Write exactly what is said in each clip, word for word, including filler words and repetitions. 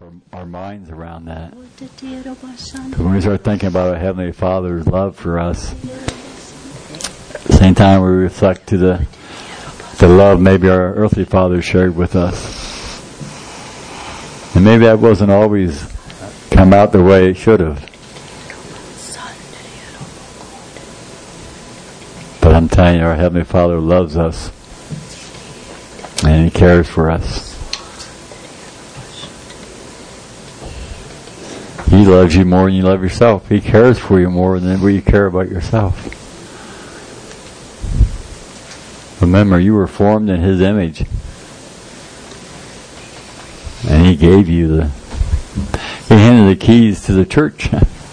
our, our minds around that. Because when we start thinking about our Heavenly Father's love for us, at the same time we reflect to the the love maybe our earthly father shared with us. And maybe that wasn't always come out the way it should have. But I'm telling you, our Heavenly Father loves us. And He cares for us. He loves you more than you love yourself. He cares for you more than you care about yourself. Remember, you were formed in His image. And He gave you the, He handed the keys to the church.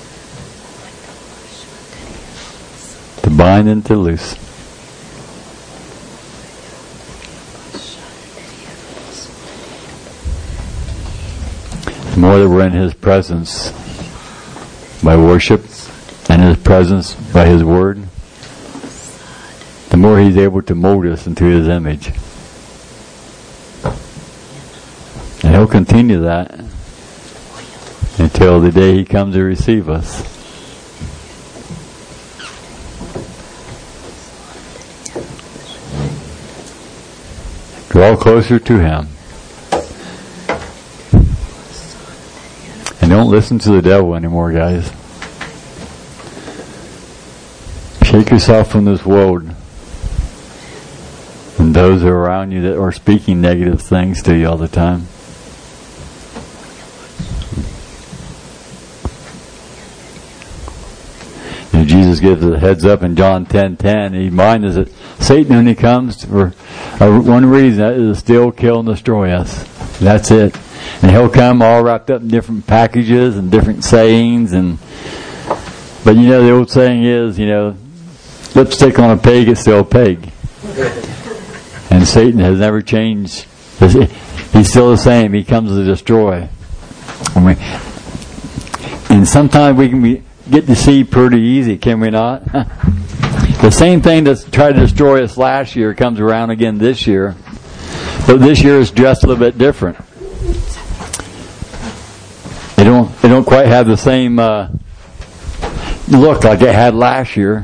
To bind and to loose. The more that we're in His presence by worship and His presence by His Word, the more He's able to mold us into His image. And He'll continue that until the day He comes to receive us. Draw closer to Him. And don't listen to the devil anymore, guys. Shake yourself from this world and those around you that are speaking negative things to you all the time. And Jesus gives a heads up in John ten ten. He reminds us that Satan, when he comes for one reason, that is to steal, kill, and destroy us. That's it. And he'll come all wrapped up in different packages and different sayings. And but you know, the old saying is, you know, lipstick on a pig is still a pig. And Satan has never changed. He's still the same. He comes to destroy. And sometimes we can be, get deceived pretty easy, can we not? The same thing that tried to destroy us last year comes around again this year. But this year is dressed a little bit different. They don't, they don't quite have the same uh, look like it had last year.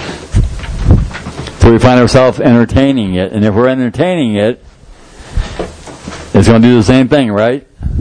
So we find ourselves entertaining it. And if we're entertaining it, it's going to do the same thing, right?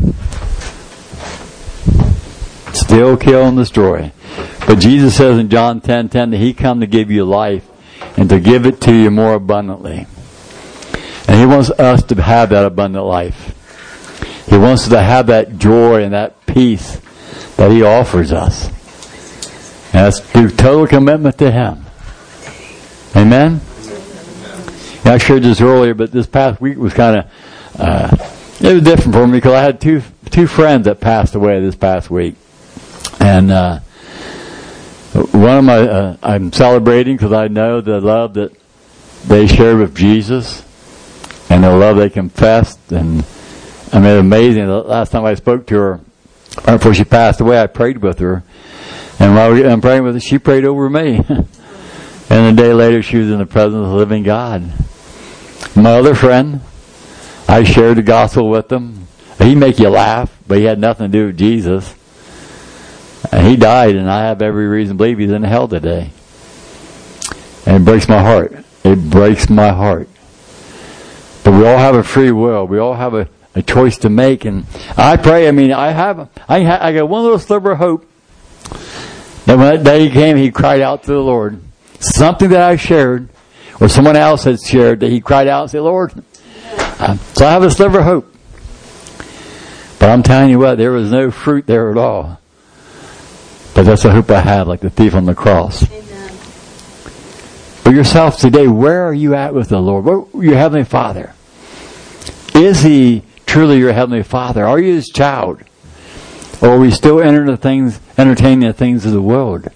Steal, kill, and destroy. But Jesus says in John ten ten that He come to give you life and to give it to you more abundantly. And He wants us to have that abundant life. He wants us to have that joy and that peace that He offers us. And that's through total commitment to Him. Amen? Yeah, I shared this earlier, but this past week was kind of, uh, it was different for me because I had two two friends that passed away this past week. And uh, one of my, uh, I'm celebrating because I know the love that they shared with Jesus and the love they confessed. And I mean, amazing. The last time I spoke to her, right before she passed away, I prayed with her. And while I'm praying with her, she prayed over me. And a day later, she was in the presence of the living God. My other friend, I shared the gospel with him. He'd make you laugh, but he had nothing to do with Jesus. And he died, and I have every reason to believe he's in hell today. And it breaks my heart. It breaks my heart. But we all have a free will. We all have a, a choice to make. And I pray, I mean, I have, I, ha, I got one little sliver of hope that when that day came, he cried out to the Lord. Something that I shared, or someone else had shared, that he cried out and said, Lord. Uh, so I have a sliver of hope. But I'm telling you what, there was no fruit there at all. But that's the hope I have, like the thief on the cross. Amen. But yourself today, where are you at with the Lord? Where, your Heavenly Father? Is He truly your Heavenly Father? Are you His child? Or are we still entering the things, entertaining the things of the world?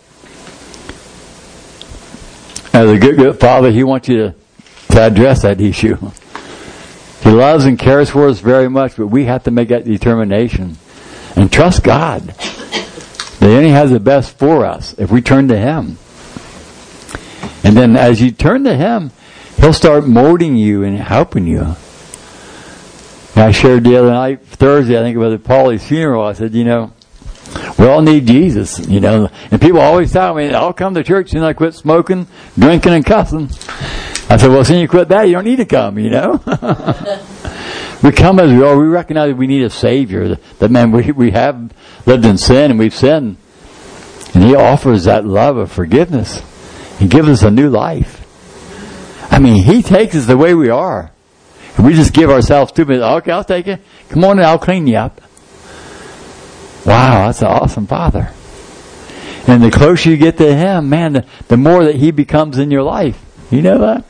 As a good, good Father, He wants you to, to address that issue. He loves and cares for us very much, but we have to make that determination and trust God. That He only has the best for us if we turn to Him. And then as you turn to Him, He'll start molding you and helping you. And I shared the other night, Thursday, I think, about Paulie's funeral. I said, you know, we all need Jesus, you know. And people always tell me, I'll come to church and I quit smoking, drinking, and cussing. I said, well, since you quit that, you don't need to come, you know. We come as we are. We recognize that we need a Savior. That, that man, we, we have lived in sin and we've sinned. And He offers that love of forgiveness. He gives us a new life. I mean, He takes us the way we are. And we just give ourselves to Him. Okay, I'll take it. Come on and I'll clean you up. Wow, that's an awesome Father. And the closer you get to Him, man, the, the more that He becomes in your life. You know that?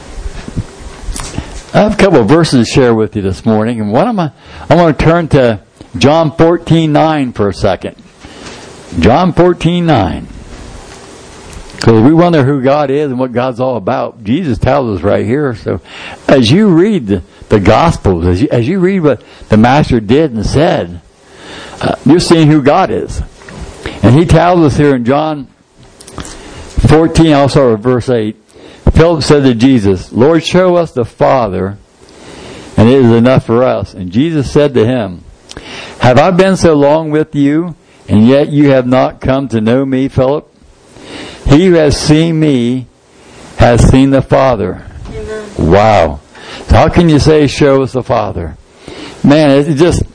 I have a couple of verses to share with you this morning. And one of my, I want to turn to John fourteen nine for a second. John fourteen nine. Because we wonder who God is and what God's all about. Jesus tells us right here. So as you read the, the Gospels, as you, as you read what the Master did and said, uh, you're seeing who God is. And He tells us here in John fourteen, I'll start with verse eight. Philip said to Jesus, Lord, show us the Father, and it is enough for us. And Jesus said to him, have I been so long with you, and yet you have not come to know me, Philip? He who has seen me has seen the Father. Amen. Wow. So how can you say, show us the Father? Man, it just...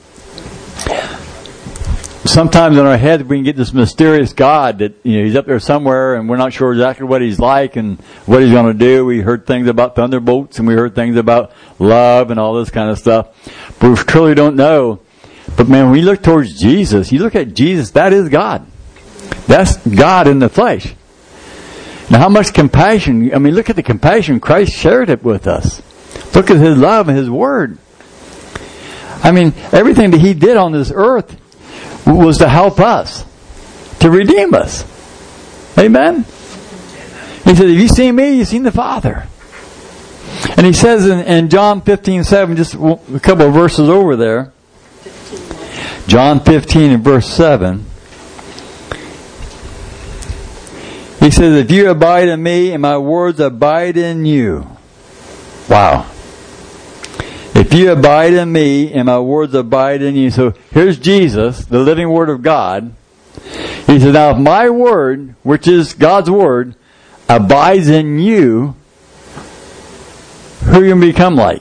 Sometimes in our head we can get this mysterious God that, you know, He's up there somewhere and we're not sure exactly what He's like and what He's going to do. We heard things about thunderbolts and we heard things about love and all this kind of stuff. But we truly don't know. But man, when we look towards Jesus, you look at Jesus, that is God. That's God in the flesh. Now how much compassion, I mean, look at the compassion Christ shared it with us. Look at His love and His Word. I mean, everything that He did on this earth was to help us, to redeem us. Amen? He said, if you see me, you've seen the Father. And He says in, in John fifteen seven, just a couple of verses over there, John fifteen and verse seven, He says, if you abide in me and my words abide in you. Wow. If you abide in me and my words abide in you. So here's Jesus, the living Word of God. He says, now if my Word, which is God's Word, abides in you, who are you going to become like?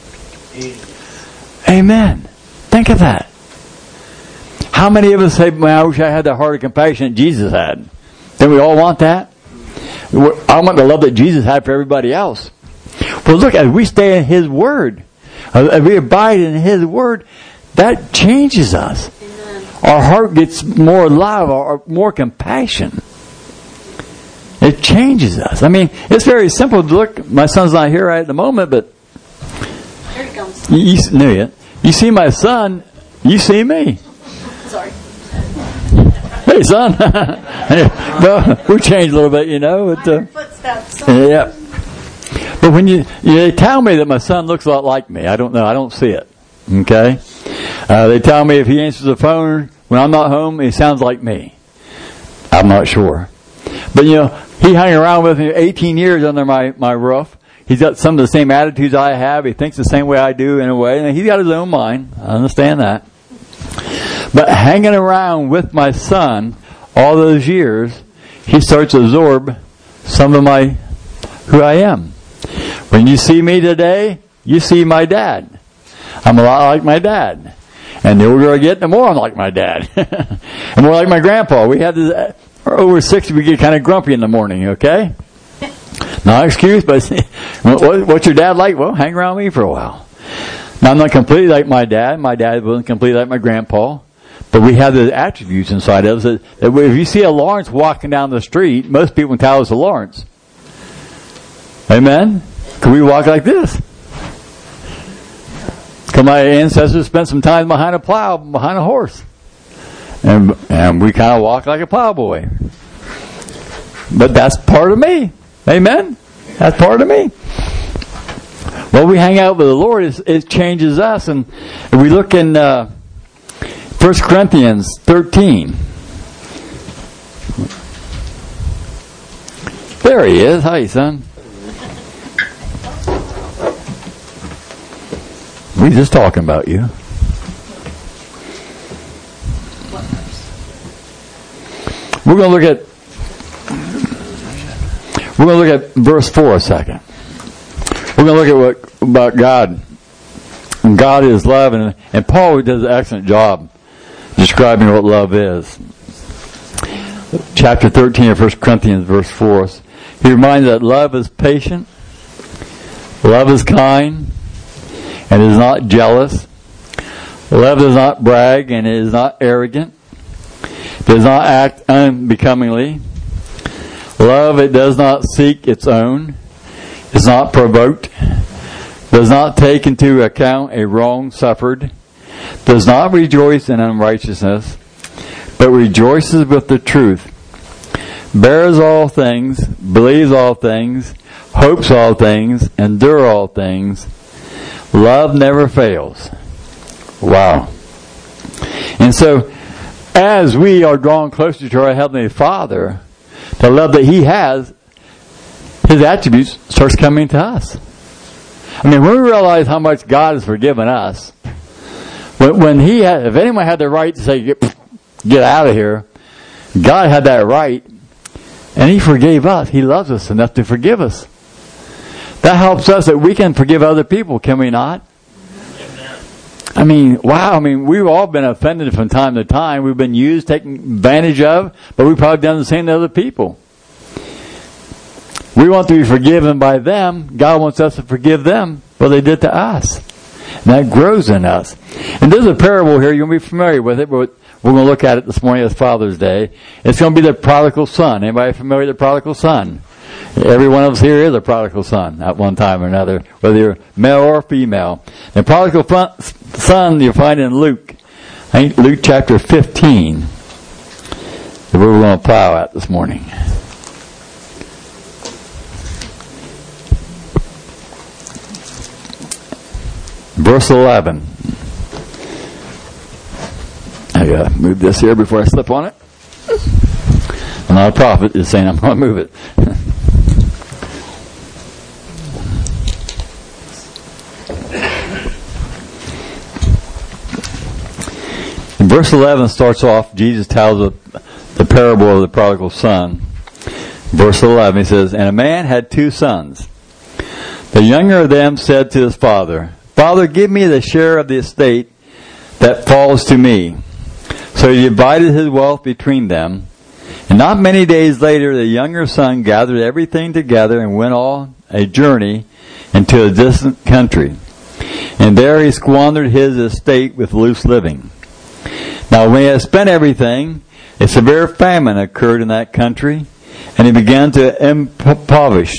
Amen. Think of that. How many of us say, man, I wish I had that heart of compassion that Jesus had? Don't we all want that? I want the love that Jesus had for everybody else. Well, look, as we stay in His Word, as we abide in His Word, that changes us. Amen. Our heart gets more love, or more compassion. It changes us. I mean, it's very simple to look. My son's not here right at the moment, but here he comes. You, you knew it. You see my son, you see me. Sorry. Hey, son. Well, we changed a little bit, you know. But, uh, footsteps. Yeah. But when you, you they tell me that my son looks a lot like me, I don't know. I don't see it. Okay? Uh, they tell me if he answers the phone when I'm not home, he sounds like me. I'm not sure. But you know, he hung around with me eighteen years under my, my roof. He's got some of the same attitudes I have. He thinks the same way I do in a way. And he's got his own mind. I understand that. But hanging around with my son all those years, he starts to absorb some of my, who I am. When you see me today, you see my dad. I'm a lot like my dad. And the older I get, the more I'm like my dad. And more like my grandpa. We had this, over sixty, we get kind of grumpy in the morning, okay? No excuse, but what's your dad like? Well, hang around me for a while. Now, I'm not completely like my dad. My dad wasn't completely like my grandpa. But we have the attributes inside of us that, that if you see a Lawrence walking down the street, most people can tell it's a Lawrence. Amen? Can we walk like this? Because my ancestors spent some time behind a plow, behind a horse. And, and we kind of walk like a plowboy. But that's part of me. Amen? That's part of me. Well, we hang out with the Lord, it, it changes us. And if we look in uh, First Corinthians thirteen. There he is. Hi, son. We just talking about you. We're going to look at we're going to look at verse four a second. We're going to look at what about God. And God is love, and, and Paul does an excellent job describing what love is. Chapter thirteen of First Corinthians, verse four. He reminds that love is patient, love is kind, and is not jealous. Love does not brag, and is not arrogant. Does not act unbecomingly. Love, it does not seek its own. Is not provoked. Does not take into account a wrong suffered. Does not rejoice in unrighteousness, but rejoices with the truth. Bears all things, believes all things, hopes all things, endure all things. Love never fails. Wow. And so, as we are drawn closer to our Heavenly Father, the love that He has, His attributes starts coming to us. I mean, when we realize how much God has forgiven us, when, when He had, if anyone had the right to say, get, get out of here, God had that right, and He forgave us. He loves us enough to forgive us. That helps us that we can forgive other people, can we not? I mean, wow, I mean, we've all been offended from time to time. We've been used, taken advantage of, but we've probably done the same to other people. We want to be forgiven by them. God wants us to forgive them what they did to us. And that grows in us. And there's a parable here. You're going to be familiar with it, but we're going to look at it this morning as Father's Day. It's going to be the prodigal son. Anybody familiar with the prodigal son? Every one of us here is a prodigal son at one time or another, whether you're male or female. The prodigal son you'll find in Luke. I think Luke chapter fifteen. That we're going to plow at this morning. Verse eleven. I gotta move this here before I slip on it. I'm not a prophet, just saying I'm going to move it. Verse eleven starts off, Jesus tells the, the parable of the prodigal son. Verse eleven, he says, "And a man had two sons. The younger of them said to his father, 'Father, give me the share of the estate that falls to me.' So he divided his wealth between them. And not many days later, the younger son gathered everything together and went on a journey into a distant country. And there he squandered his estate with loose living. Now when he had spent everything, a severe famine occurred in that country, and he began to impoverish.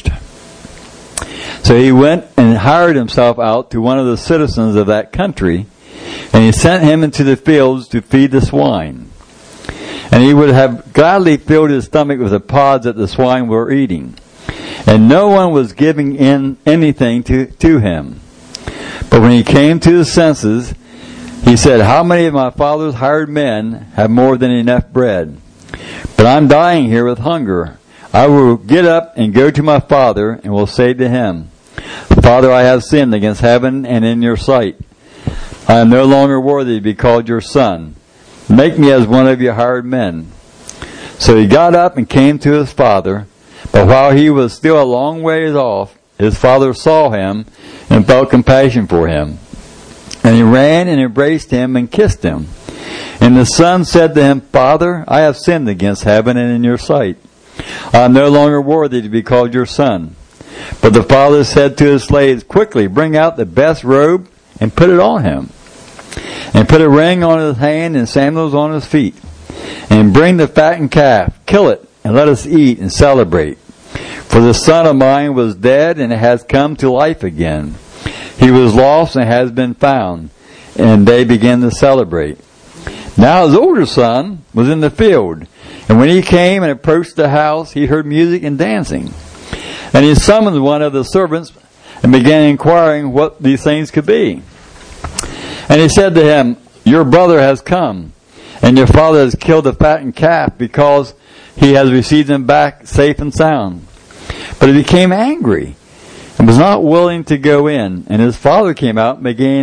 So he went and hired himself out to one of the citizens of that country, and he sent him into the fields to feed the swine. And he would have gladly filled his stomach with the pods that the swine were eating. And no one was giving in anything to, to him. But when he came to his senses, he said, 'How many of my father's hired men have more than enough bread? But I'm dying here with hunger. I will get up and go to my father, and will say to him, Father, I have sinned against heaven and in your sight. I am no longer worthy to be called your son. Make me as one of your hired men.' So he got up and came to his father. But while he was still a long ways off, his father saw him and felt compassion for him. And he ran and embraced him and kissed him. And the son said to him, 'Father, I have sinned against heaven and in your sight. I am no longer worthy to be called your son.' But the father said to his slaves, 'Quickly, bring out the best robe and put it on him. And put a ring on his hand and sandals on his feet. And bring the fattened calf, kill it, and let us eat and celebrate. For the son of mine was dead and has come to life again. He was lost and has been found.' And they began to celebrate. Now his older son was in the field. And when he came and approached the house, he heard music and dancing. And he summoned one of the servants and began inquiring what these things could be. And he said to him, 'Your brother has come, and your father has killed the fattened calf because he has received him back safe and sound.' But he became angry and was not willing to go in. And his father came out and began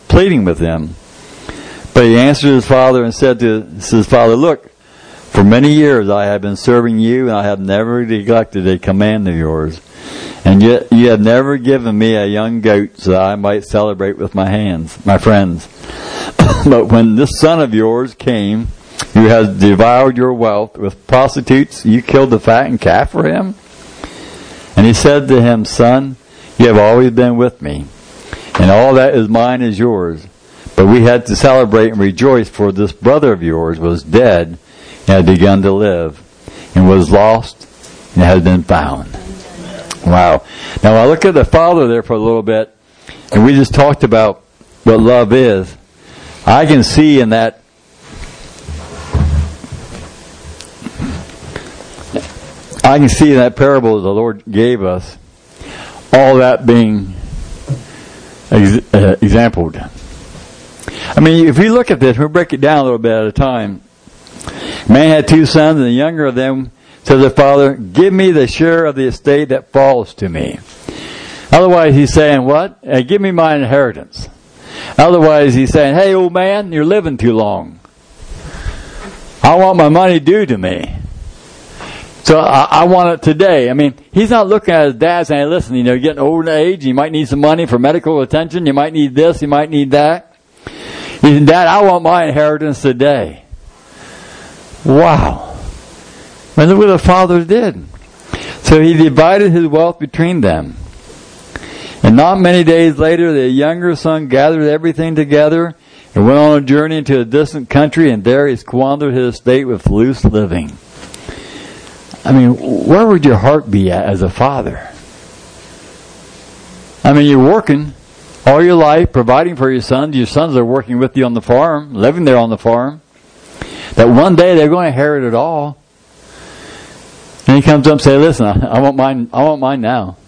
pleading with him. But he answered his father and said to his father, look, for many years I have been serving you, and I have never neglected a command of yours. And yet you have never given me a young goat so that I might celebrate with my hands, my friends. But when this son of yours came, who has devoured your wealth with prostitutes, you killed the fattened calf for him? And he said to him, son, you have always been with me, and all that is mine is yours. But we had to celebrate and rejoice, for this brother of yours was dead and had begun to live, and was lost and has been found. Wow. Now I look at the father there for a little bit, and we just talked about what love is. I can see in that I can see in that parable the Lord gave us, all that being ex- uh, exampled. I mean, if we look at this, we'll break it down a little bit at a time. Man had two sons, and the younger of them said to their father, give me the share of the estate that falls to me. Otherwise, he's saying, what? Hey, give me my inheritance. Otherwise, he's saying, hey, old man, you're living too long. I want my money due to me. So I, I want it today. I mean, he's not looking at his dad saying, listen, you know, you're getting old in age, you might need some money for medical attention, you might need this, you might need that. He said, Dad, I want my inheritance today. Wow. And look what the father did. So he divided his wealth between them. And not many days later, the younger son gathered everything together and went on a journey into a distant country, and there he squandered his estate with loose living. I mean, where would your heart be at as a father? I mean, you're working all your life, providing for your sons. Your sons are working with you on the farm, living there on the farm. That one day they're going to inherit it all. And he comes up and says, listen, I want mine, I want mine now.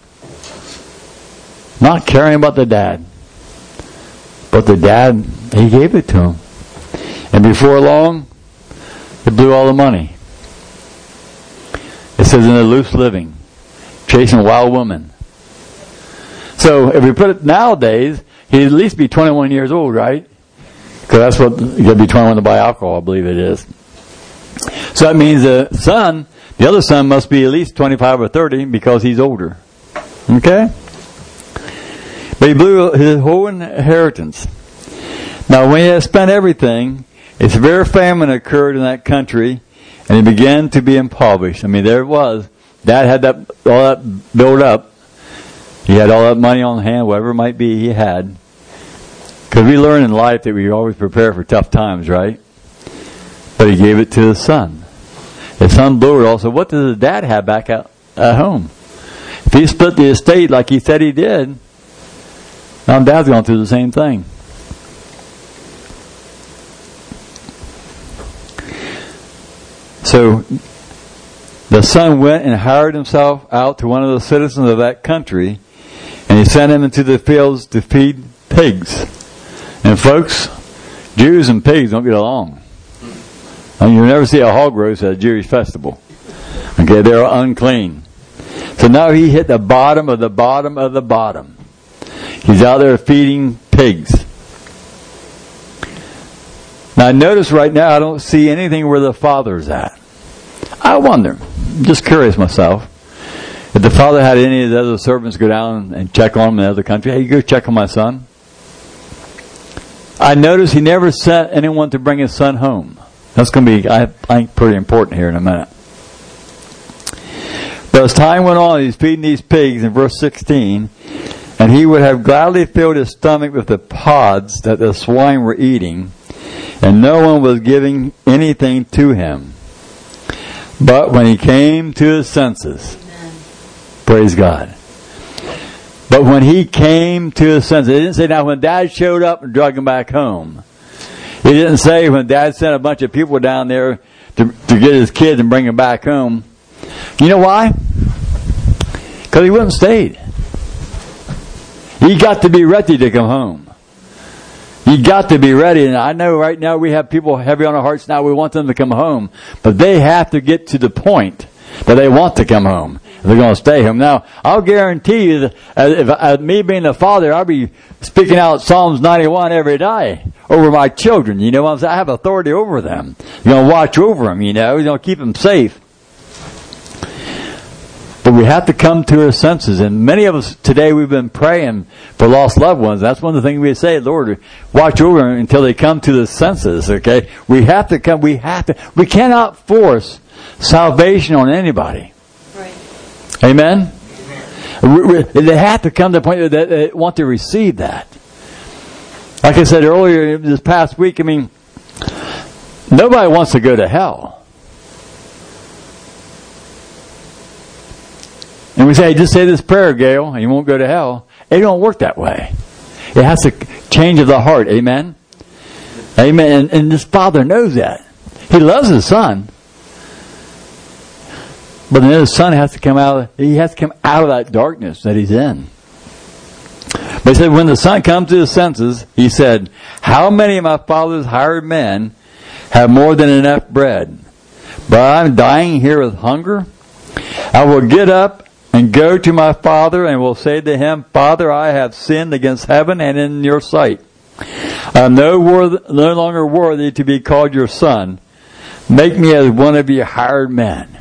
Not caring about the dad. But the dad, he gave it to him. And before long, he blew all the money. It says in the loose living, chasing wild women. So if we put it nowadays, he'd at least be twenty-one years old, right? Because that's what, you got to be twenty-one to buy alcohol, I believe it is. So that means the son, the other son must be at least twenty-five or thirty because he's older. Okay? But he blew his whole inheritance. Now when he had spent everything, a severe famine occurred in that country, and he began to be impoverished. I mean, there it was. Dad had that all that built up. He had all that money on hand, whatever it might be he had. Because we learn in life that we always prepare for tough times, right? But he gave it to his son. His son blew it all. So what does his dad have back at, at home? If he split the estate like he said he did, now Dad's going through the same thing. So the son went and hired himself out to one of the citizens of that country, and he sent him into the fields to feed pigs. And folks, Jews and pigs don't get along. I mean, you'll never see a hog roast at a Jewish festival. Okay, they're unclean. So now he hit the bottom of the bottom of the bottom. He's out there feeding pigs. Now notice right now I don't see anything where the father's at. I wonder, I'm just curious myself, if the father had any of the other servants go down and check on him in the other country. Hey, you go check on my son. I noticed he never sent anyone to bring his son home. That's going to be, I think, pretty important here in a minute. But as time went on, he's feeding these pigs in verse sixteen, and he would have gladly filled his stomach with the pods that the swine were eating, and no one was giving anything to him. But when he came to his senses, Amen. Praise God. But when he came to his senses, it didn't say now when Dad showed up and drug him back home. He didn't say when Dad sent a bunch of people down there to, to get his kids and bring them back home. You know why? Because he wouldn't have stayed. He got to be ready to come home. You got to be ready. And I know right now we have people heavy on our hearts now. We want them to come home. But they have to get to the point that they want to come home. They're going to stay home. Now, I'll guarantee you that uh, if uh, me being the father, I'll be speaking out Psalms ninety-one every day over my children. You know what I'm saying? I have authority over them. You're going to watch over them, you know. You're going to keep them safe. But we have to come to our senses. And many of us today, we've been praying for lost loved ones. That's one of the things we say, Lord, watch over them until they come to the senses, okay? We have to come, we have to, we cannot force salvation on anybody. Right. Amen? We, we, they have to come to the point that they want to receive that. Like I said earlier this past week, I mean, nobody wants to go to hell. And we say, just say this prayer, Gail, and you won't go to hell. It don't work that way. It has to change of the heart. Amen? Amen. And, and this Father knows that. He loves His Son. But then His Son has to come out, He has to come out of that darkness that He's in. But He said, when the Son comes to His senses, He said, how many of my Father's hired men have more than enough bread? But I'm dying here with hunger. I will get up and go to my Father, and will say to Him, Father, I have sinned against heaven and in your sight. I am no, worth, no longer worthy to be called your son. Make me as one of your hired men.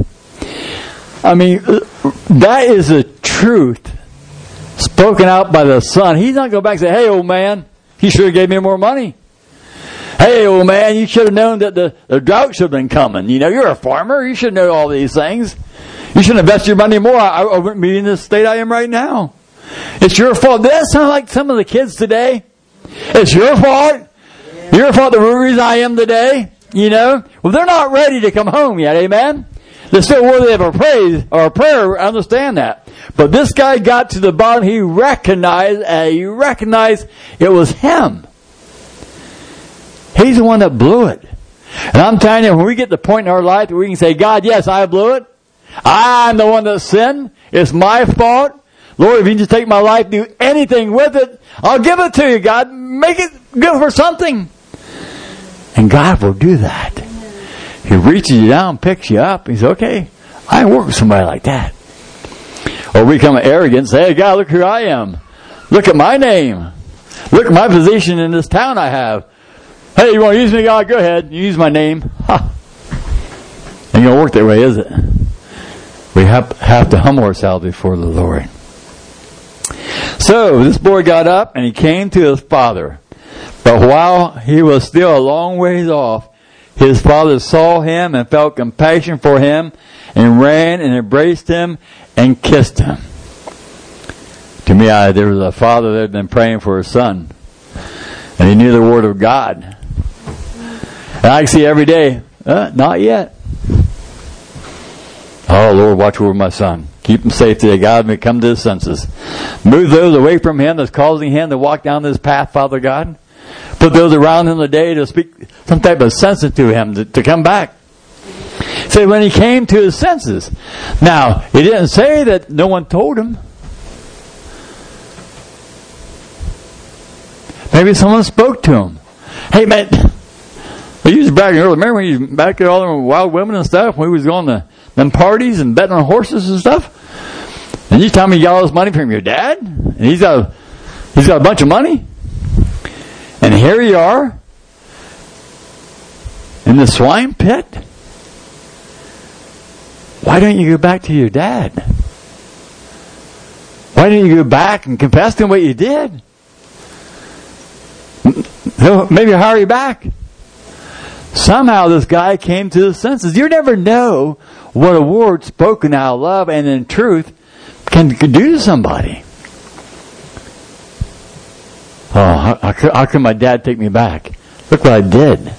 I mean, that is the truth spoken out by the Son. He's not going back and say, hey, old man, you should have gave me more money. Hey, old man, you should have known that the, the drought should have been coming. You know, you're a farmer. You should know all these things. You should invest your money more. I, I wouldn't be in the state I am right now. It's your fault. Does that sound like some of the kids today? It's your fault. Yeah. Your fault the reason I am today. You know? Well, they're not ready to come home yet. Amen? They're still worthy of a praise or a prayer. I understand that. But this guy got to the bottom. He recognized, uh, he recognized it was him. He's the one that blew it. And I'm telling you, when we get to the point in our life that we can say, God, yes, I blew it. I'm the one that sinned. It's my fault. Lord, if you can just take my life, do anything with it, I'll give it to you, God. Make it good for something. And God will do that. He reaches you down, picks you up. He says, okay, I work with somebody like that. Or we become arrogant and say, hey, God, look who I am. Look at my name. Look at my position in this town I have. Hey, you want to use me, God? Go ahead. You use my name. Ha. Ain't going to work that way, is it? We have, have to humble ourselves before the Lord. So, this boy got up and he came to his father. But while he was still a long ways off, his father saw him and felt compassion for him and ran and embraced him and kissed him. To me, I, there was a father that had been praying for his son. And he knew the word of God. And I see every day, uh, not yet. Oh, Lord, watch over my son. Keep him safe today. God, may come to his senses. Move those away from him that's causing him to walk down this path, Father God. Put those around him today to speak some type of sense to him to, to come back. Say, when he came to his senses. Now, he didn't say that no one told him. Maybe someone spoke to him. Hey, man, he used to back earlier. Remember when he was back there all them wild women and stuff? When he was going to them parties and betting on horses and stuff? And you tell me you got all this money from your dad? And he's got a, he's got a bunch of money? And here you are in the swine pit? Why don't you go back to your dad? Why don't you go back and confess to him what you did? He'll maybe hire you back. Somehow this guy came to his senses. You never know what a word spoken out of love and in truth can, can do to somebody. Oh, how, how, how can my dad take me back? Look what I did.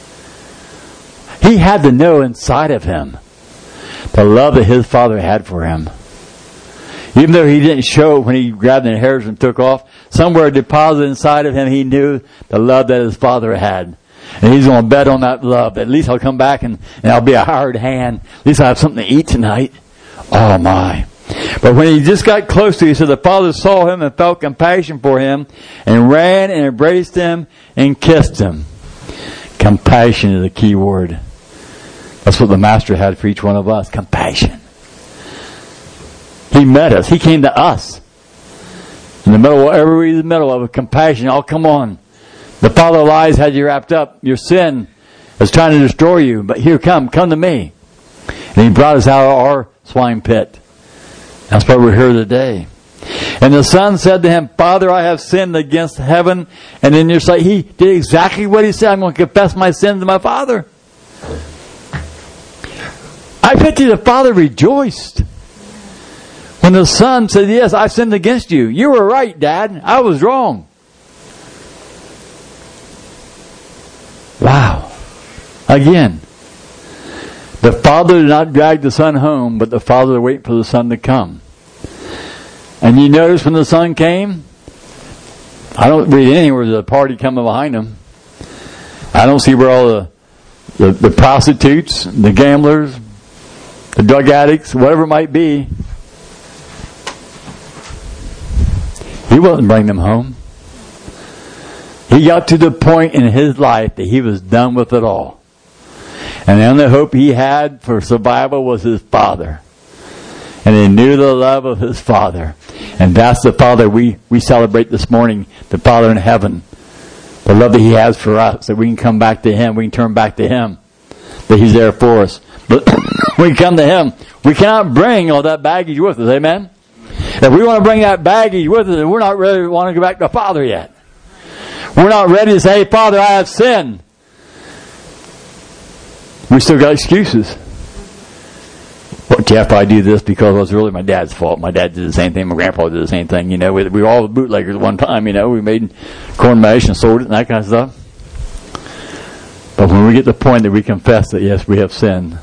He had to know inside of him the love that his father had for him. Even though he didn't show it when he grabbed the inheritance and took off, somewhere deposited inside of him, he knew the love that his father had. And he's going to bet on that love. At least I'll come back and, and I'll be a hired hand. At least I'll have something to eat tonight. Oh my. But when he just got close to him, he said the father saw him and felt compassion for him and ran and embraced him and kissed him. Compassion is the key word. That's what the Master had for each one of us. Compassion. He met us. He came to us. In the middle of whatever we're in the middle of, with compassion. Oh, come on. The father of lies had you wrapped up. Your sin is trying to destroy you. But here, come. Come to me. And he brought us out of our swine pit. That's why we're here today. And the son said to him, Father, I have sinned against heaven and in your sight. He did exactly what he said. I'm going to confess my sins to my father. I bet you the father rejoiced when the son said, yes, I sinned against you. You were right, Dad. I was wrong. Wow. Again, the father did not drag the son home, but the father waited for the son to come. And you notice when the son came, I don't read anywhere there's a party coming behind him. I don't see where all the, the, the prostitutes, the gamblers, the drug addicts, whatever it might be, he wasn't bringing them home. He got to the point in his life that he was done with it all. And the only hope he had for survival was his father. And he knew the love of his father. And that's the Father we, we celebrate this morning, the Father in heaven. The love that he has for us, that we can come back to him, we can turn back to him, that he's there for us. But when we come to him, we cannot bring all that baggage with us, amen? If we want to bring that baggage with us, then we're not ready to want to go back to the Father yet. We're not ready to say, hey, Father, I have sinned. We still got excuses. Well, Jeff, I do this because it was really my dad's fault. My dad did the same thing. My grandpa did the same thing. You know, we, we were all bootleggers at one time. You know, we made corn mash and sold it and that kind of stuff. But when we get to the point that we confess that, yes, we have sinned,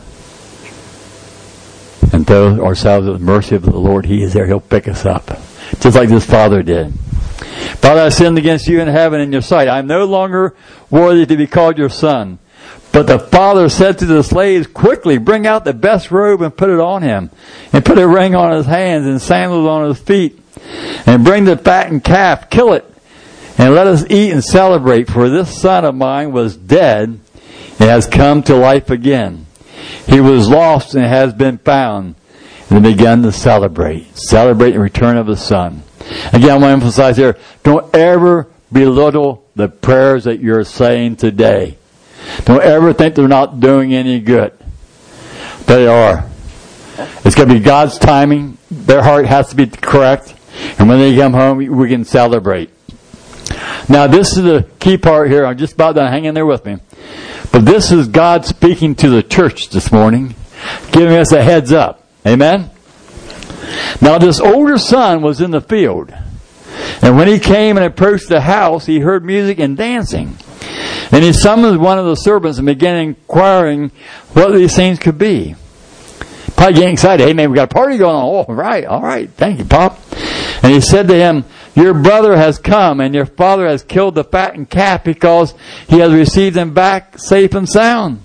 and throw ourselves at the mercy of the Lord, he is there. He'll pick us up. Just like this father did. Father, I sinned against you in heaven in your sight. I am no longer worthy to be called your son. But the father said to the slaves, quickly bring out the best robe and put it on him, and put a ring on his hands and sandals on his feet, and bring the fattened calf, kill it, and let us eat and celebrate. For this son of mine was dead and has come to life again. He was lost and has been found. And they began to celebrate. Celebrate the return of his son. Again, I want to emphasize here, don't ever belittle the prayers that you're saying today. Don't ever think they're not doing any good. They are. It's going to be God's timing. Their heart has to be correct. And when they come home, we can celebrate. Now, this is the key part here. I'm just about done. Hang in there with me. But this is God speaking to the church this morning, giving us a heads up. Amen? Now, this older son was in the field. And when he came and approached the house, he heard music and dancing. And he summoned one of the servants and began inquiring what these things could be. Probably getting excited. Hey, man, we got a party going on. Oh, all right, all right. Thank you, Pop. And he said to him, your brother has come, and your father has killed the fattened calf because he has received him back safe and sound.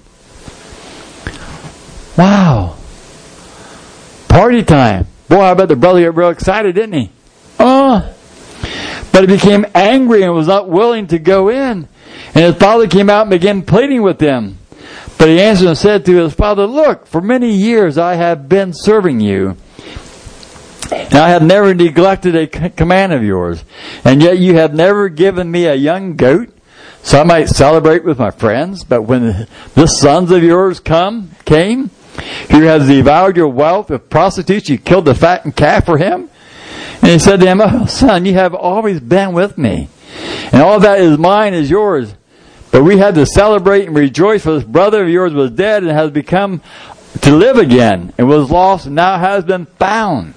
Wow. Party time. Boy, I bet the brother got real excited, didn't he? Oh. But he became angry and was not willing to go in. And his father came out and began pleading with him. But he answered and said to his father, look, for many years I have been serving you, and I have never neglected a command of yours. And yet you have never given me a young goat, so I might celebrate with my friends. But when the sons of yours come, came, who has devoured your wealth with prostitutes, you killed the fattened calf for him. And he said to him, oh, son, you have always been with me, and all that is mine is yours. But we had to celebrate and rejoice, for this brother of yours was dead and has become to live again, and was lost and now has been found.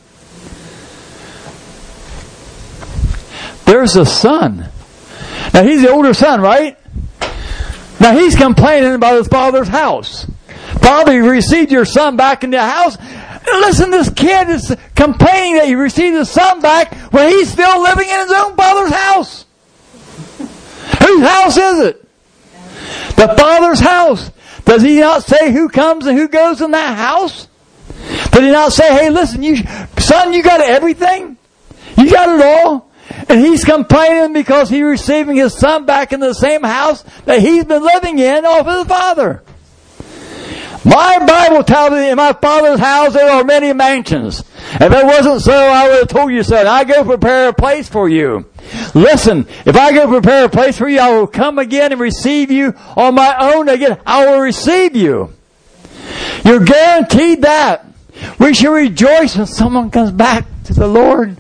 There's a son. Now he's the older son, right? Now he's complaining about his father's house. Father, you received your son back in the house. Listen, this kid is complaining that he received his son back when he's still living in his own father's house. Whose house is it? The Father's house. Does he not say who comes and who goes in that house? Does he not say, hey, listen, you, son, you got everything? You got it all? And he's complaining because he's receiving his son back in the same house that he's been living in off his father. My Bible tells me in my Father's house there are many mansions. If it wasn't so, I would have told you so. And I go prepare a place for you. Listen, if I go prepare a place for you, I will come again and receive you on my own again. I will receive you. You're guaranteed that. We should rejoice when someone comes back to the Lord.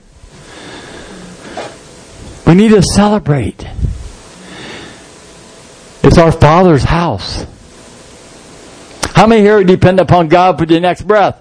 We need to celebrate. It's our Father's house. How many here depend upon God for their next breath?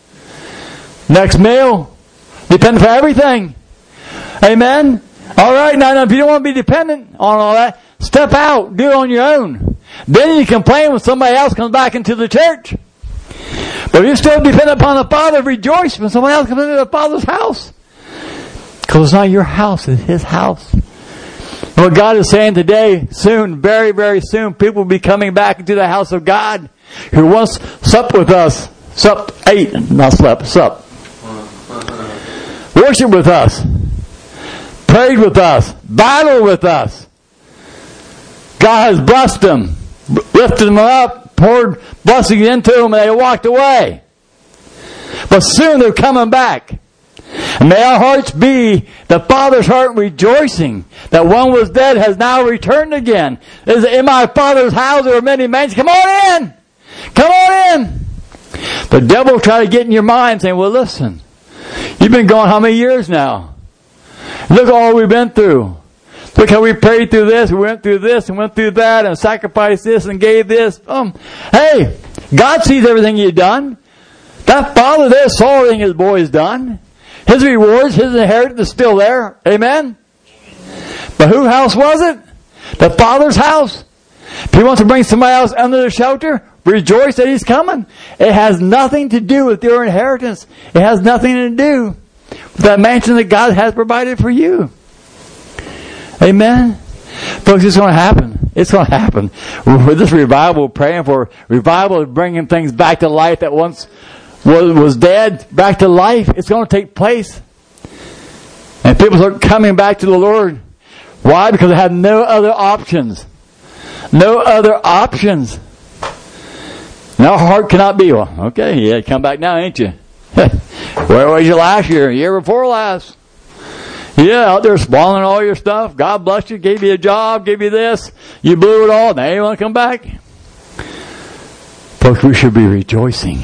Next meal? Depend for everything. Amen? All right, now, now if you don't want to be dependent on all that, step out. Do it on your own. Then you complain when somebody else comes back into the church. But if you still depend upon the Father, rejoice when someone else comes into the Father's house. Because it's not your house, it's His house. And what God is saying today, soon, very, very soon, people will be coming back into the house of God. Who once supped with us, supped, ate, not slept, supped. Worshiped with us. Prayed with us. Battled with us. God has blessed them. Lifted them up. Poured blessings into them and they walked away. But soon they're coming back. And may our hearts be the Father's heart rejoicing that one was dead has now returned again. Is in my Father's house there are many mansions. Come on in! Come on in! The devil will try to get in your mind saying, well listen, you've been gone how many years now? Look at all we've been through. Look how we prayed through this, we went through this and went through that and sacrificed this and gave this. Um, hey, God sees everything you've done. That father there saw everything his boy has done. His rewards, his inheritance is still there. Amen? But whose house was it? The Father's house. If He wants to bring somebody else under the shelter, rejoice that He's coming. It has nothing to do with your inheritance. It has nothing to do with that mansion that God has provided for you. Amen? Folks, it's going to happen. It's going to happen. With this revival we're praying for, revival is bringing things back to life that once was, was dead, back to life. It's going to take place. And people are coming back to the Lord. Why? Because they have no other options. No other options. And our heart cannot be, well, okay, yeah, come back now, ain't you? Where was you last year? Year before last? Yeah, out there swallowing all your stuff. God bless you, gave you a job, gave you this. You blew it all. Now you want to come back? Folks, we should be rejoicing.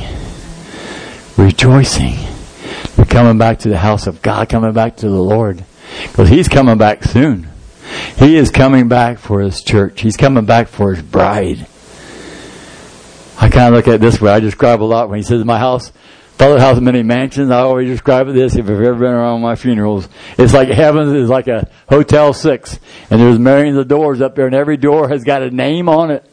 Rejoicing. We're coming back to the house of God, coming back to the Lord. Because He's coming back soon. He is coming back for His church. He's coming back for His bride. I kind of look at it this way. I describe a lot when He says, my house, Father's house, many mansions. I always describe it this, if you've ever been around my funerals. It's like heaven is like a Hotel Six. And there's millions of doors up there, and every door has got a name on it.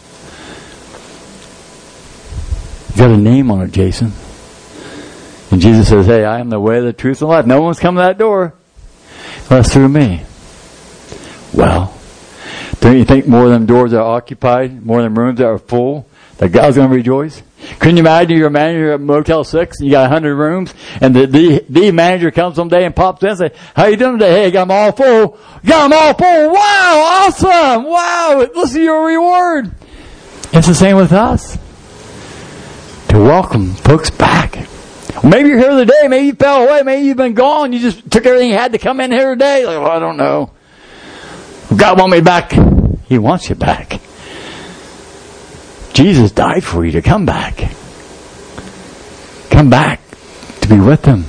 It's got a name on it, Jason. And Jesus says, hey, I am the way, the truth, and the life. No one's come to that door unless through me. Well, don't you think more of them doors are occupied, more of them rooms that are full, that God's going to rejoice? Couldn't you imagine you're a manager at Motel six, you got a hundred rooms, and the, the the manager comes someday and pops in and says, how you doing today? Hey, got them all full. Got them all full. Wow, awesome. Wow, listen to your reward. It's the same with us. To welcome folks back. Maybe you're here today, maybe you fell away, maybe you've been gone, you just took everything you had to come in here today. Like, well, I don't know. God wants me back. He wants you back. Jesus died for you to come back. Come back to be with Him.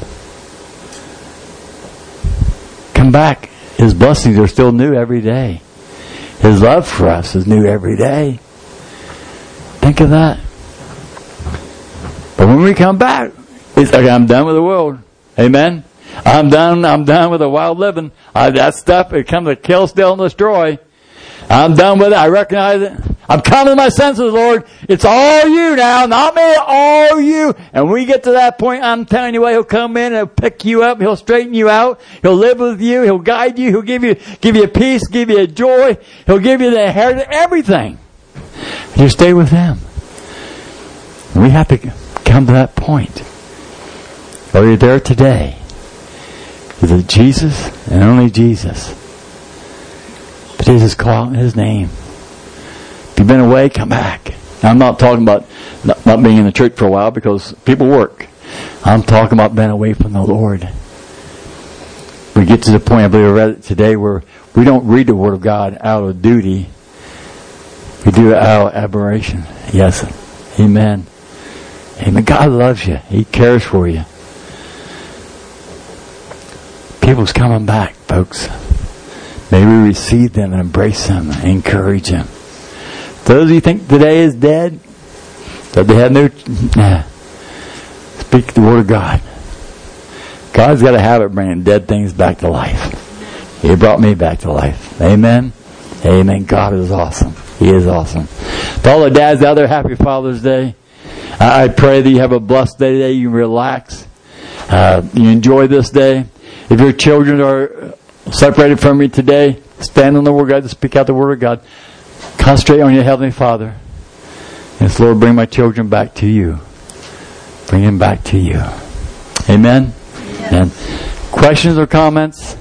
Come back. His blessings are still new every day. His love for us is new every day. Think of that. But when we come back, it's like, I'm done with the world. Amen? I'm done. I'm done with the wild living. I, that stuff, it comes to kill, steal, and destroy. I'm done with it. I recognize it. I'm coming to my senses, Lord. It's all you now, not me, all you. And when we get to that point, I'm telling you what, He'll come in and He'll pick you up. He'll straighten you out. He'll live with you. He'll guide you. He'll give you, give you peace, give you joy. He'll give you the inheritance, everything. You stay with Him. And we have to come to that point. Are you there today? Is it Jesus and only Jesus? But Jesus, call out His name. If you've been away, come back. I'm not talking about not, not being in the church for a while because people work. I'm talking about being away from the Lord. We get to the point, I believe I read it today, where we don't read the Word of God out of duty. We do it out of admiration. Yes. Amen. Amen. God loves you. He cares for you. People's coming back, folks. May we receive them and embrace them and encourage them. Those who think today is dead, that they have no... Nah. Speak the Word of God. God's got a habit of bringing dead things back to life. He brought me back to life. Amen? Amen. God is awesome. He is awesome. To all the dads out there, happy Father's Day. I pray that you have a blessed day today. You relax. Uh, you enjoy this day. If your children are separated from you today, stand on the Word of God to speak out the Word of God. Concentrate on your Heavenly Father. Yes, Lord, bring my children back to you. Bring them back to you. Amen? And questions or comments?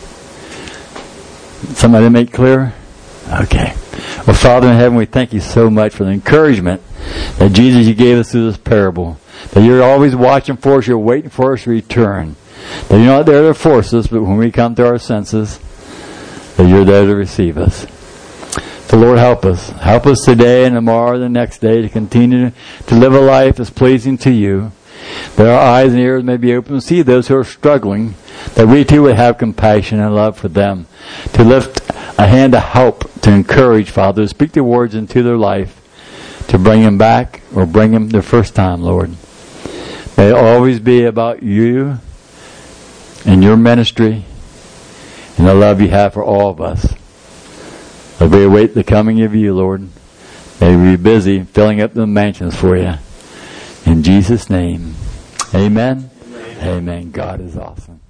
Somebody make clear? Okay. Well, Father in heaven, we thank you so much for the encouragement that Jesus, you gave us through this parable. That you're always watching for us. You're waiting for us to return. That you're not there to force us, but when we come to our senses, that you're there to receive us. So Lord, help us. Help us today and tomorrow and the next day to continue to live a life that's pleasing to you. That our eyes and ears may be open to see those who are struggling. That we too would have compassion and love for them. To lift a hand of help, to encourage, Father, to speak the words into their life. To bring them back or bring them the first time, Lord. May it always be about you and your ministry and the love you have for all of us. As we await the coming of you, Lord, may we be busy filling up the mansions for you. In Jesus' name, amen. Amen. Amen. God is awesome.